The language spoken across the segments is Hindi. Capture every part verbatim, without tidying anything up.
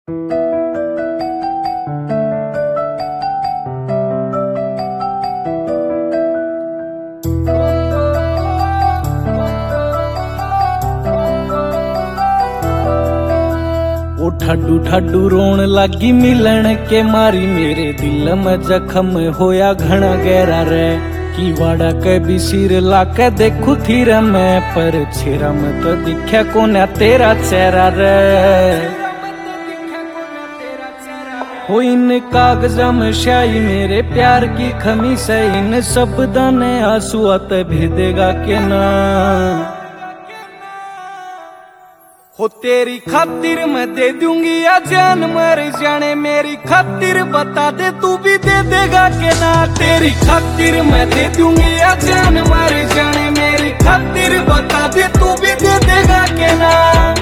ओ ठड्डू ठड्डू रोन लागी मिलन के मारी, मेरे दिल में जख्म होया घना गहरा रे। की वाड़ा के भी सिर लाके देखू थी रे मैं, पर छेरा में तो दिखे कोन्या तेरा चेहरा रे। हो इन कागजा में स्याही मेरे प्यार की खमी से, इन शब्दां ने आंसू आते भेदेगा के ना। हो तेरी खातिर मैं दे दूंगी या जान मर जाने, मेरी खातिर बता दे तू भी दे देगा के ना। तेरी खातिर मैं दे दूंगी या जान मर जाने, मेरी खातिर बता दे तू भी दे देगा के ना।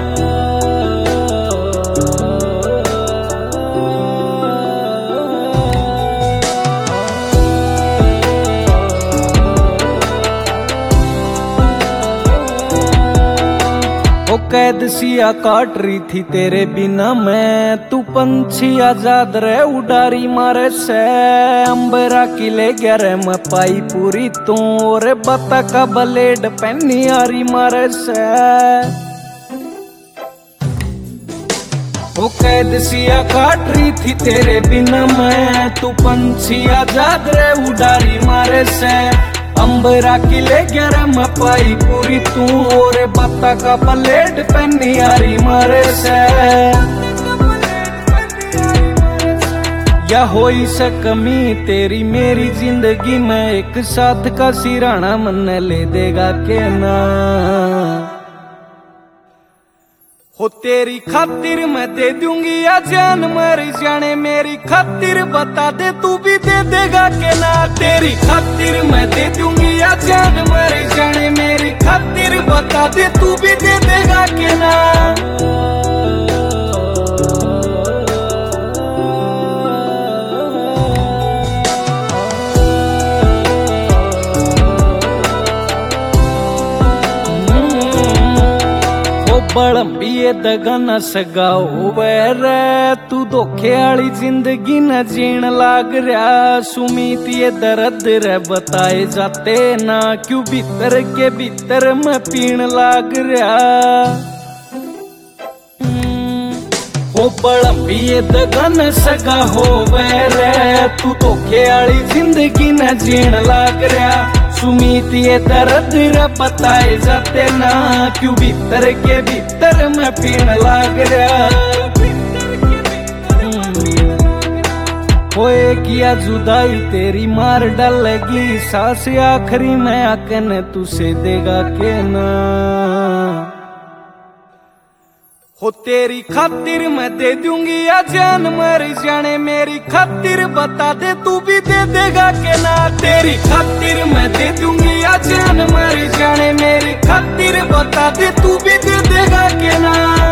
ओ कैद सिया काट रही थी तेरे बिना मैं, तू पंछी आजाद रहे उडारी मारे से। अंबरा की ले गया रे मैं पाई पूरी तू, और बता का ब्लेड पहनी आरी मारे से। ओ कैद सिया काट रही थी तेरे बिना मैं, तू पंछी आजाद रहे उडारी मारे से। अंबरा की ले गया रे मैं पाई पूरी तू, और बता का ब्लेड पहनी आरी मारे से। या होई से कमी तेरी मेरी जिंदगी में, एक साथ का सिराना मन ले देगा के ना। हो तेरी खातिर मैं दे दूंगी या जान मर जाने, मेरी खातिर बता दे तू भी दे देगा के ना। तेरी खातिर मैं दे दूंगी या जान मर जाने, मेरी खातिर बता दे तू भी दे देगा के ना। बड़म्बिए दगा न सगाओ रे, तू धोखे आली जिंदगी न जीण लाग रहा। सुमीत ये दर्द रे बताए जाते ना, क्यों भीतर के भीतर मैं पीण लाग रहा। हो बड़म्बिए दगा न सगा हो रे, तू धोखे आली जिंदगी न जीण लाग रहा। सुमीत ये दर्द रे बताए जाते ना, क्यों भीतर के भीतर मैं पीण लाग रहा। होए किया जुदाई तेरी मार डालेगी, सांस आखिरी में आकन तुसे देगा के ना। हो तेरी खातिर मैं दे दूंगी या जान मर जाने, मेरी खातिर बता दे तू भी दे देगा के ना। तेरी खातिर मैं दे दूंगी या जान मर जाने, मेरी खातिर बता दे तू भी दे देगा के ना।